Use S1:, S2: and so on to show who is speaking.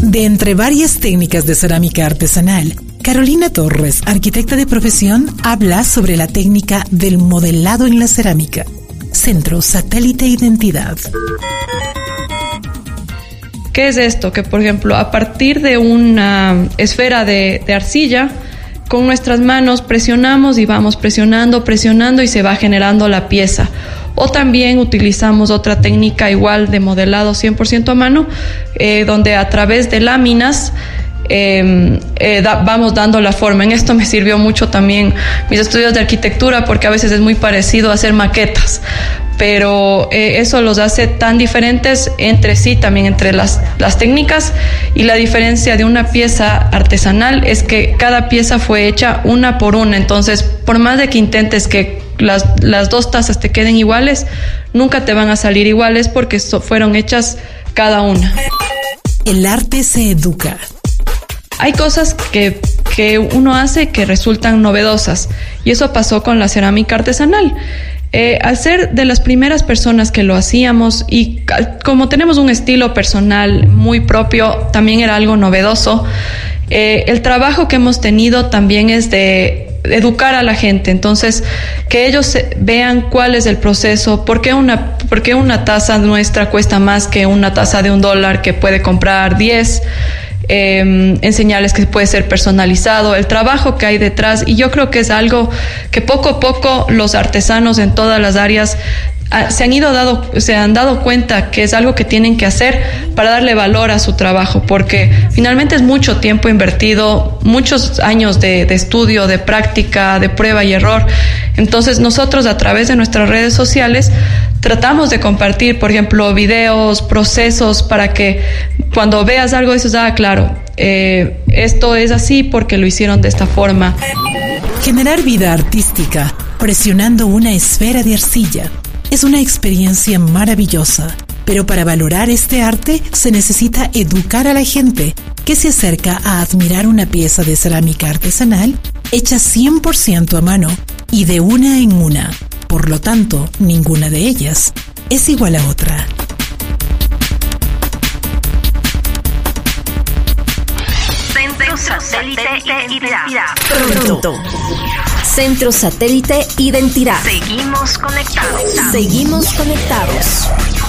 S1: De entre varias técnicas de cerámica artesanal, Carolina Torres, arquitecta de profesión, habla sobre la técnica del modelado en la cerámica. Centro Satélite Identidad.
S2: ¿Qué es esto? Que, por ejemplo, a partir de una esfera de arcilla, con nuestras manos presionamos y vamos presionando y se va generando la pieza. O también utilizamos otra técnica igual de modelado 100% a mano, donde a través de láminas vamos dando la forma. En esto me sirvió mucho también mis estudios de arquitectura, porque a veces es muy parecido a hacer maquetas, pero eso los hace tan diferentes entre sí, también entre las técnicas. Y la diferencia de una pieza artesanal es que cada pieza fue hecha una por una. Entonces, por más de que intentes que las dos tazas te queden iguales, nunca te van a salir iguales porque fueron hechas cada una.
S1: El arte se educa.
S2: Hay cosas que uno hace que resultan novedosas, y eso pasó con la cerámica artesanal. Al ser de las primeras personas que lo hacíamos, y como tenemos un estilo personal muy propio, también era algo novedoso. El trabajo que hemos tenido también es de educar a la gente. Entonces, que ellos vean cuál es el proceso, por qué una taza nuestra cuesta más que una taza de $1 que puede comprar 10. Enseñarles que puede ser personalizado, el trabajo que hay detrás. Y yo creo que es algo que poco a poco los artesanos en todas las áreas se han dado cuenta que es algo que tienen que hacer para darle valor a su trabajo, porque finalmente es mucho tiempo invertido, muchos años de estudio, de práctica, de prueba y error. Entonces nosotros, a través de nuestras redes sociales, tratamos de compartir, por ejemplo, videos, procesos, para que cuando veas algo dices, claro, esto es así porque lo hicieron de esta forma.
S1: Generar vida artística presionando una esfera de arcilla es una experiencia maravillosa, pero para valorar este arte se necesita educar a la gente que se acerca a admirar una pieza de cerámica artesanal hecha 100% a mano y de una en una. Por lo tanto, ninguna de ellas es igual a otra.
S3: Centro Satélite Identidad.
S4: Pronto. Centro Satélite Identidad.
S3: Seguimos conectados.
S4: Seguimos conectados.